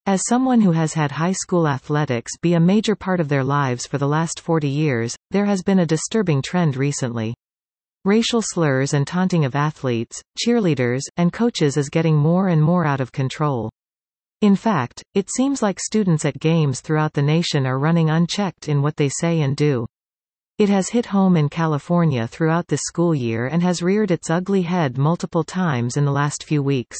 As someone who has had high school athletics be a major part of their lives for the last 40 years, there has been a disturbing trend recently. Racial slurs and taunting of athletes, cheerleaders, and coaches is getting more and more out of control. In fact, it seems like students at games throughout the nation are running unchecked in what they say and do. It has hit home in California throughout this school year and has reared its ugly head multiple times in the last few weeks.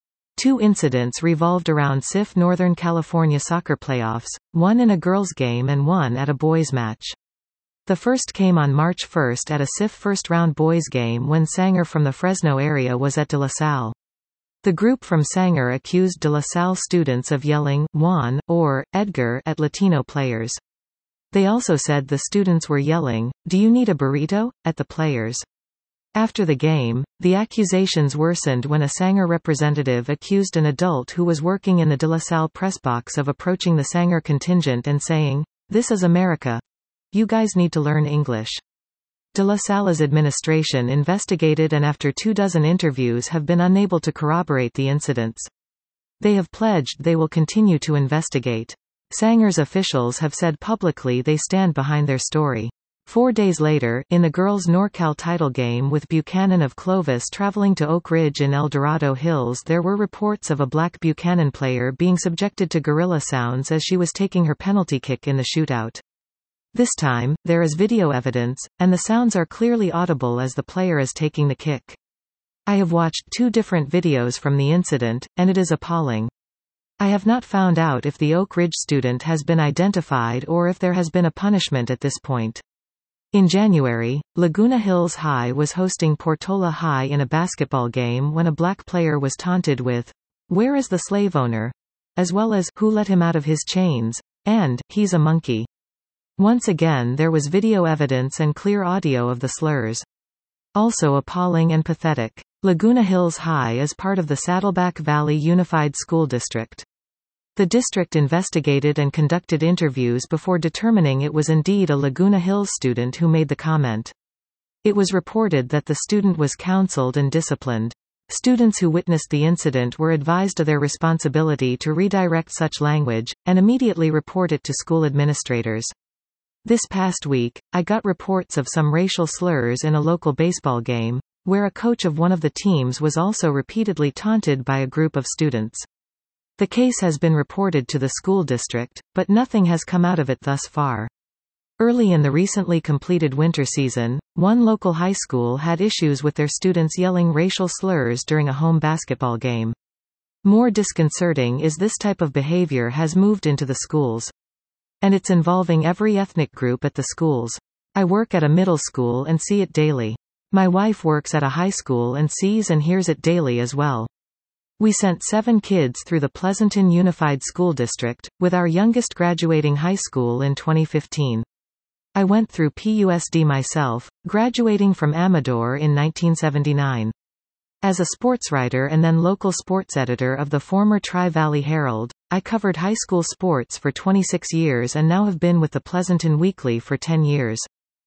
2 incidents revolved around SIF Northern California soccer playoffs, one in a girls' game and one at a boys' match. The first came on March 1 at a SIF first-round boys' game when Sanger from the Fresno area was at De La Salle. The group from Sanger accused De La Salle students of yelling, "Juan," or "Edgar," at Latino players. They also said the students were yelling, "Do you need a burrito?" at the players. After the game, the accusations worsened when a Sanger representative accused an adult who was working in the De La Salle press box of approaching the Sanger contingent and saying, "This is America. You guys need to learn English." De La Salle's administration investigated and after 24 interviews have been unable to corroborate the incidents. They have pledged they will continue to investigate. Sanger's officials have said publicly they stand behind their story. 4 days later, in the girls' NorCal title game with Buchanan of Clovis traveling to Oak Ridge in El Dorado Hills, there were reports of a black Buchanan player being subjected to gorilla sounds as she was taking her penalty kick in the shootout. This time, there is video evidence, and the sounds are clearly audible as the player is taking the kick. I have watched 2 different videos from the incident, and it is appalling. I have not found out if the Oak Ridge student has been identified or if there has been a punishment at this point. In January, Laguna Hills High was hosting Portola High in a basketball game when a black player was taunted with, "Where is the slave owner?" as well as, "Who let him out of his chains?" and, "He's a monkey." Once again there was video evidence and clear audio of the slurs. Also appalling and pathetic. Laguna Hills High is part of the Saddleback Valley Unified School District. The district investigated and conducted interviews before determining it was indeed a Laguna Hills student who made the comment. It was reported that the student was counseled and disciplined. Students who witnessed the incident were advised of their responsibility to redirect such language, and immediately report it to school administrators. This past week, I got reports of some racial slurs in a local baseball game, where a coach of one of the teams was also repeatedly taunted by a group of students. The case has been reported to the school district, but nothing has come out of it thus far. Early in the recently completed winter season, one local high school had issues with their students yelling racial slurs during a home basketball game. More disconcerting is this type of behavior has moved into the schools. And it's involving every ethnic group at the schools. I work at a middle school and see it daily. My wife works at a high school and sees and hears it daily as well. We sent 7 kids through the Pleasanton Unified School District, with our youngest graduating high school in 2015. I went through PUSD myself, graduating from Amador in 1979. As a sports writer and then local sports editor of the former Tri-Valley Herald, I covered high school sports for 26 years and now have been with the Pleasanton Weekly for 10 years.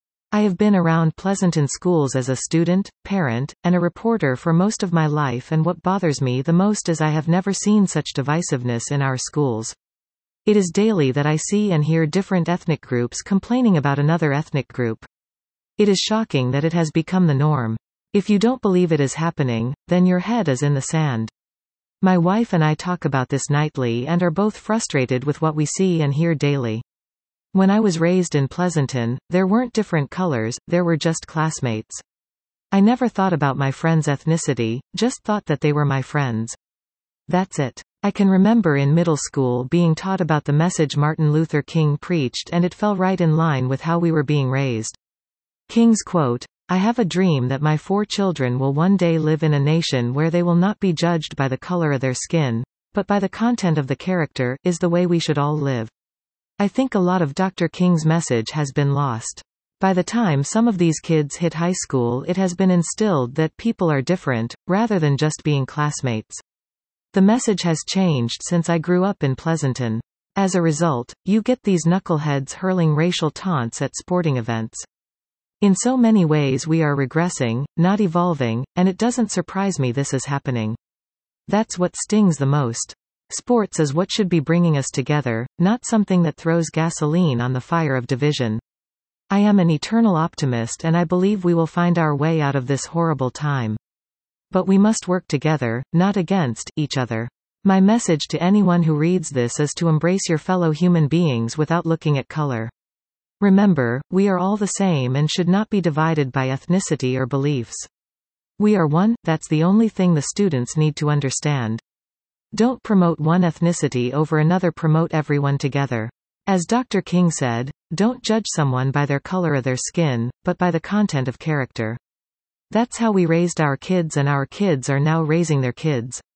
I have been around Pleasanton schools as a student, parent, and a reporter for most of my life, and what bothers me the most is I have never seen such divisiveness in our schools. It is daily that I see and hear different ethnic groups complaining about another ethnic group. It is shocking that it has become the norm. If you don't believe it is happening, then your head is in the sand. My wife and I talk about this nightly and are both frustrated with what we see and hear daily. When I was raised in Pleasanton, there weren't different colors, there were just classmates. I never thought about my friends' ethnicity, just thought that they were my friends. That's it. I can remember in middle school being taught about the message Martin Luther King preached, and it fell right in line with how we were being raised. King's quote, "I have a dream that my 4 children will one day live in a nation where they will not be judged by the color of their skin, but by the content of the character," is the way we should all live. I think a lot of Dr. King's message has been lost. By the time some of these kids hit high school, it has been instilled that people are different, rather than just being classmates. The message has changed since I grew up in Pleasanton. As a result, you get these knuckleheads hurling racial taunts at sporting events. In so many ways we are regressing, not evolving, and it doesn't surprise me this is happening. That's what stings the most. Sports is what should be bringing us together, not something that throws gasoline on the fire of division. I am an eternal optimist and I believe we will find our way out of this horrible time. But we must work together, not against each other. My message to anyone who reads this is to embrace your fellow human beings without looking at color. Remember, we are all the same and should not be divided by ethnicity or beliefs. We are one, that's the only thing the students need to understand. Don't promote one ethnicity over another, promote everyone together. As Dr. King said, don't judge someone by their color of their skin, but by the content of character. That's how we raised our kids and our kids are now raising their kids.